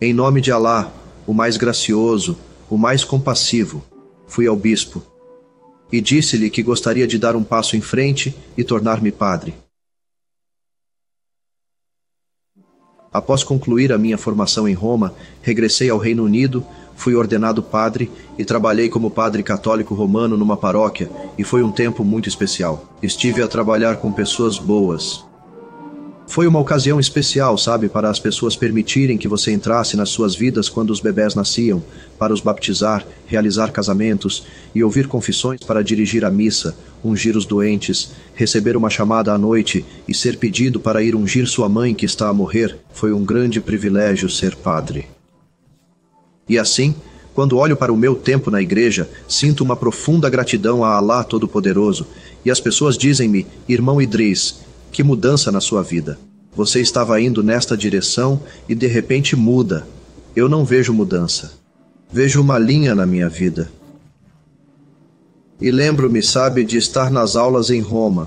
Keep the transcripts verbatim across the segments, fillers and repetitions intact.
Em nome de Alá, o mais gracioso, o mais compassivo, fui ao bispo e disse-lhe que gostaria de dar um passo em frente e tornar-me padre. Após concluir a minha formação em Roma, regressei ao Reino Unido, fui ordenado padre e trabalhei como padre católico romano numa paróquia, e foi um tempo muito especial. Estive a trabalhar com pessoas boas. Foi uma ocasião especial, sabe, para as pessoas permitirem que você entrasse nas suas vidas quando os bebés nasciam, para os baptizar, realizar casamentos e ouvir confissões para dirigir a missa, ungir os doentes, receber uma chamada à noite e ser pedido para ir ungir sua mãe que está a morrer. Foi um grande privilégio ser padre. E assim, quando olho para o meu tempo na igreja, sinto uma profunda gratidão a Alá Todo-Poderoso, e as pessoas dizem-me, irmão Idris, que mudança na sua vida. Você estava indo nesta direção e de repente muda. Eu não vejo mudança. Vejo uma linha na minha vida. E lembro-me, sabe, de estar nas aulas em Roma,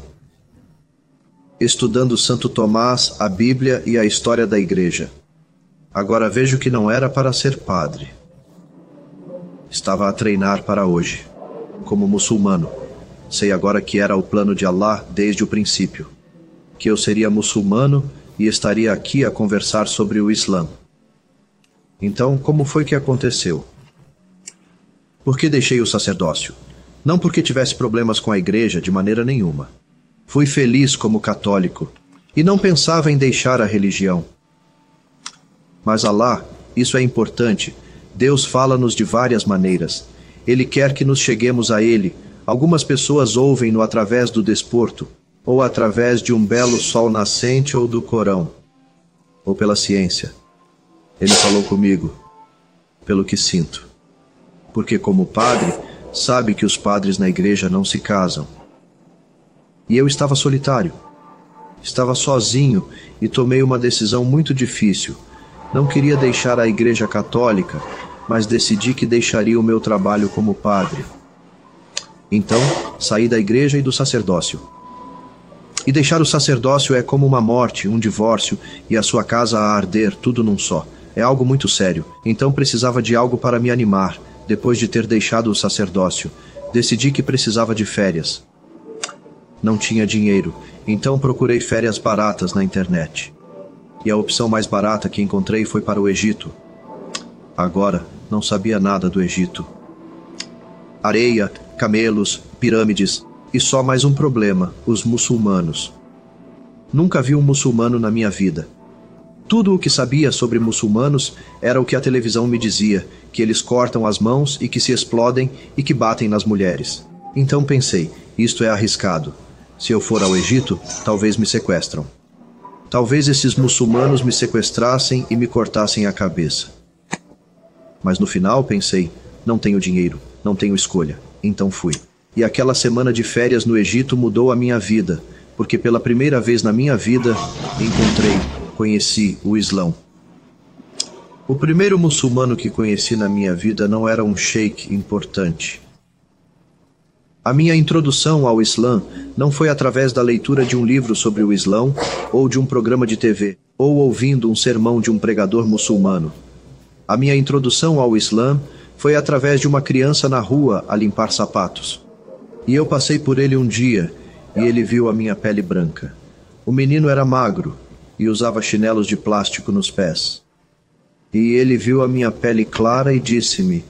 estudando Santo Tomás, a Bíblia e a história da igreja. Agora vejo que não era para ser padre. Estava a treinar para hoje, como muçulmano. Sei agora que era o plano de Alá desde o princípio, que eu seria muçulmano e estaria aqui a conversar sobre o Islã. Então, como foi que aconteceu? Por que deixei o sacerdócio? Não porque tivesse problemas com a igreja, de maneira nenhuma. Fui feliz como católico e não pensava em deixar a religião. Mas Alá, isso é importante, Deus fala-nos de várias maneiras. Ele quer que nos cheguemos a Ele. Algumas pessoas ouvem-no através do desporto, ou através de um belo sol nascente ou do Corão, ou pela ciência. Ele falou comigo, pelo que sinto. Porque como padre, sabe que os padres na igreja não se casam. E eu estava solitário. Estava sozinho e tomei uma decisão muito difícil. Não queria deixar a igreja católica, mas decidi que deixaria o meu trabalho como padre. Então, saí da igreja e do sacerdócio. E deixar o sacerdócio é como uma morte, um divórcio e a sua casa a arder, tudo num só. É algo muito sério. Então precisava de algo para me animar, depois de ter deixado o sacerdócio. Decidi que precisava de férias. Não tinha dinheiro, então procurei férias baratas na internet. E a opção mais barata que encontrei foi para o Egito. Agora, não sabia nada do Egito. Areia, camelos, pirâmides... E só mais um problema, os muçulmanos. Nunca vi um muçulmano na minha vida. Tudo o que sabia sobre muçulmanos era o que a televisão me dizia, que eles cortam as mãos e que se explodem e que batem nas mulheres. Então pensei, isto é arriscado. Se eu for ao Egito, talvez me sequestram. Talvez esses muçulmanos me sequestrassem e me cortassem a cabeça. Mas no final pensei, não tenho dinheiro, não tenho escolha, então fui. E aquela semana de férias no Egito mudou a minha vida, porque pela primeira vez na minha vida encontrei, conheci o Islã. O primeiro muçulmano que conheci na minha vida não era um sheik importante. A minha introdução ao Islã não foi através da leitura de um livro sobre o Islã, ou de um programa de T V, ou ouvindo um sermão de um pregador muçulmano. A minha introdução ao Islã foi através de uma criança na rua a limpar sapatos. E eu passei por ele um dia, e ele viu a minha pele branca. O menino era magro, e usava chinelos de plástico nos pés. E ele viu a minha pele clara e disse-me...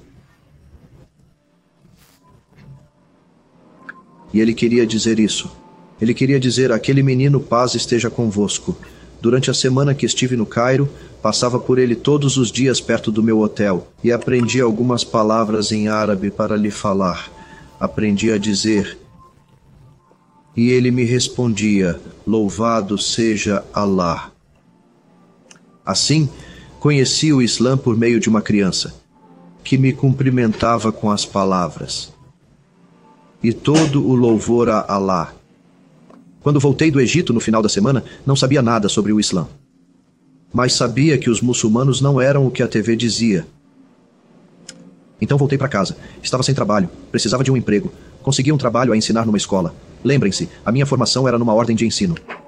E ele queria dizer isso. Ele queria dizer, aquele menino, paz esteja convosco. Durante a semana que estive no Cairo, passava por ele todos os dias perto do meu hotel, e aprendi algumas palavras em árabe para lhe falar. Aprendi a dizer, e ele me respondia, louvado seja Alá. Assim, conheci o Islã por meio de uma criança, que me cumprimentava com as palavras. E todo o louvor a Alá. Quando voltei do Egito no final da semana, não sabia nada sobre o Islã. Mas sabia que os muçulmanos não eram o que a T V dizia. Então voltei para casa. Estava sem trabalho. Precisava de um emprego. Consegui um trabalho a ensinar numa escola. Lembrem-se, a minha formação era numa ordem de ensino.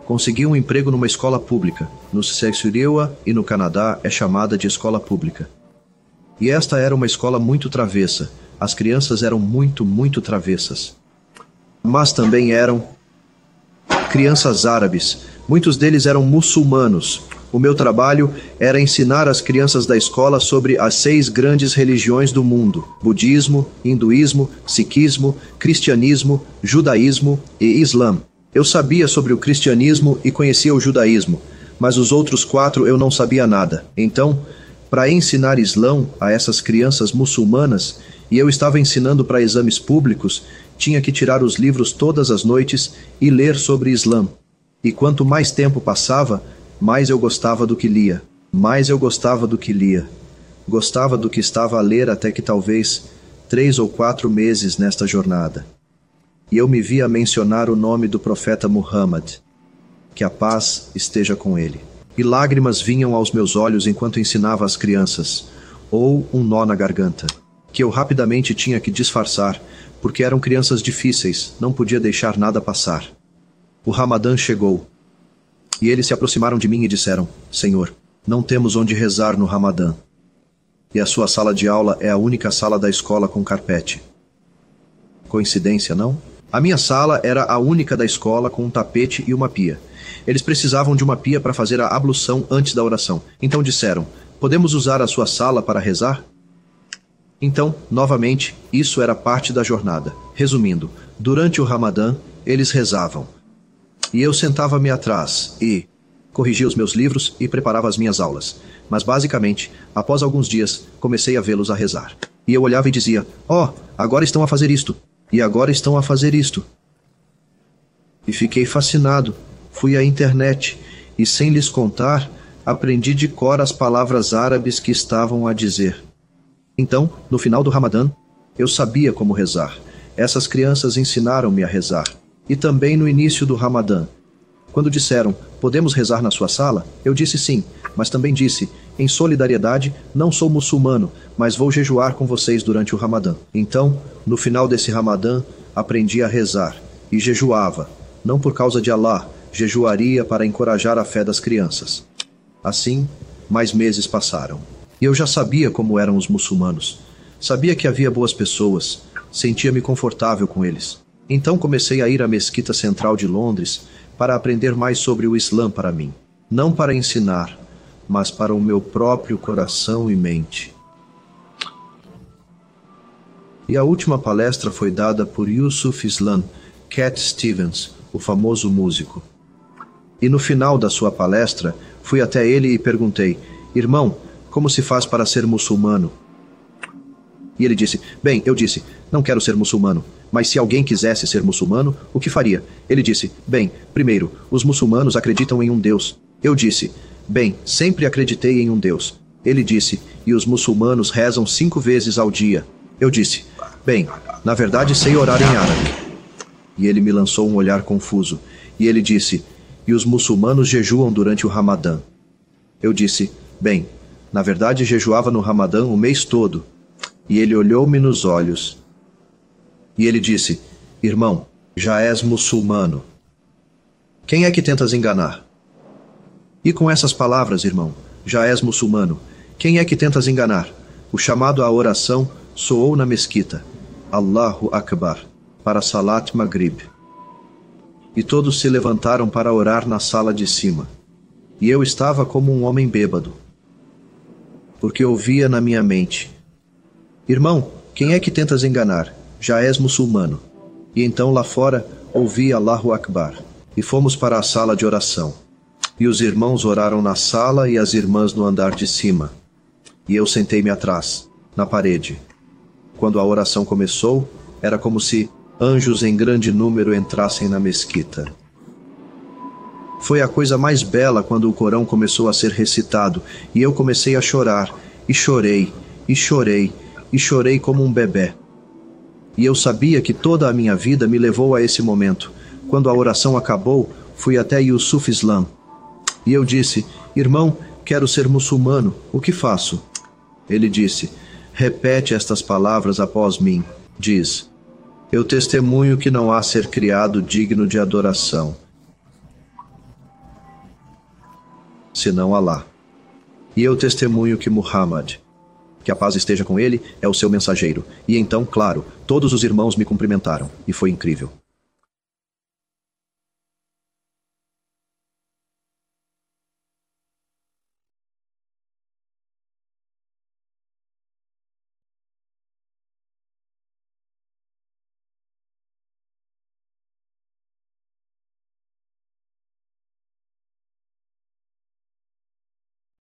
Consegui um emprego numa escola pública. No Saskatchewan e no Canadá é chamada de escola pública. E esta era uma escola muito travessa. As crianças eram muito, muito travessas. Mas também eram crianças árabes. Muitos deles eram muçulmanos. O meu trabalho era ensinar as crianças da escola sobre as seis grandes religiões do mundo: budismo, hinduísmo, sikhismo, cristianismo, judaísmo e islã. Eu sabia sobre o cristianismo e conhecia o judaísmo, mas os outros quatro eu não sabia nada. Então, para ensinar islã a essas crianças muçulmanas, e eu estava ensinando para exames públicos, tinha que tirar os livros todas as noites e ler sobre islã. E quanto mais tempo passava, mais eu gostava do que lia. Mais eu gostava do que lia. Gostava do que estava a ler até que talvez três ou quatro meses nesta jornada. E eu me vi a mencionar o nome do profeta Muhammad. Que a paz esteja com ele. E lágrimas vinham aos meus olhos enquanto ensinava as crianças, ou um nó na garganta, que eu rapidamente tinha que disfarçar, porque eram crianças difíceis, não podia deixar nada passar. O Ramadã chegou. E eles se aproximaram de mim e disseram: Senhor, não temos onde rezar no Ramadã. E a sua sala de aula é a única sala da escola com carpete. Coincidência, não? A minha sala era a única da escola com um tapete e uma pia. Eles precisavam de uma pia para fazer a ablução antes da oração. Então disseram: podemos usar a sua sala para rezar? Então, novamente, isso era parte da jornada. Resumindo, durante o Ramadã, eles rezavam. E eu sentava-me atrás e corrigia os meus livros e preparava as minhas aulas. Mas basicamente, após alguns dias, comecei a vê-los a rezar. E eu olhava e dizia: ó, agora estão a fazer isto. E agora estão a fazer isto. E fiquei fascinado. Fui à internet e, sem lhes contar, aprendi de cor as palavras árabes que estavam a dizer. Então, no final do Ramadã, eu sabia como rezar. Essas crianças ensinaram-me a rezar. E também no início do Ramadã. Quando disseram: podemos rezar na sua sala? Eu disse sim, mas também disse: em solidariedade, não sou muçulmano, mas vou jejuar com vocês durante o Ramadã. Então, no final desse Ramadã, aprendi a rezar e jejuava, não por causa de Allah, jejuaria para encorajar a fé das crianças. Assim, mais meses passaram. E eu já sabia como eram os muçulmanos. Sabia que havia boas pessoas, sentia-me confortável com eles. Então comecei a ir à mesquita central de Londres para aprender mais sobre o Islã para mim. Não para ensinar, mas para o meu próprio coração e mente. E a última palestra foi dada por Yusuf Islam Cat Stevens, o famoso músico. E no final da sua palestra, fui até ele e perguntei: irmão, como se faz para ser muçulmano? E ele disse: bem, eu disse, não quero ser muçulmano, mas se alguém quisesse ser muçulmano, o que faria? Ele disse: bem, primeiro, os muçulmanos acreditam em um Deus. Eu disse: bem, sempre acreditei em um Deus. Ele disse: e os muçulmanos rezam cinco vezes ao dia. Eu disse: bem, na verdade sei orar em árabe. E ele me lançou um olhar confuso. E ele disse: e os muçulmanos jejuam durante o Ramadã. Eu disse: bem, na verdade jejuava no Ramadã o mês todo. E ele olhou-me nos olhos. E ele disse: irmão, já és muçulmano. Quem é que tentas enganar? E com essas palavras, irmão, já és muçulmano, quem é que tentas enganar? O chamado à oração soou na mesquita: Allahu Akbar, para Salat Maghrib. E todos se levantaram para orar na sala de cima. E eu estava como um homem bêbado, porque ouvia na minha mente: irmão, quem é que tentas enganar? Já és muçulmano. E então lá fora ouvi Allahu Akbar. E fomos para a sala de oração. E os irmãos oraram na sala e as irmãs no andar de cima. E eu sentei-me atrás, na parede. Quando a oração começou, era como se anjos em grande número entrassem na mesquita. Foi a coisa mais bela quando o Corão começou a ser recitado, e eu comecei a chorar, e chorei, e chorei, e chorei como um bebê. E eu sabia que toda a minha vida me levou a esse momento. Quando a oração acabou, fui até Yusuf Islam. E eu disse: irmão, quero ser muçulmano, o que faço? Ele disse: repete estas palavras após mim. Diz: eu testemunho que não há ser criado digno de adoração. senão Alá. E eu testemunho que Muhammad, que a paz esteja com ele, é o seu mensageiro. E então, claro, todos os irmãos me cumprimentaram, e foi incrível.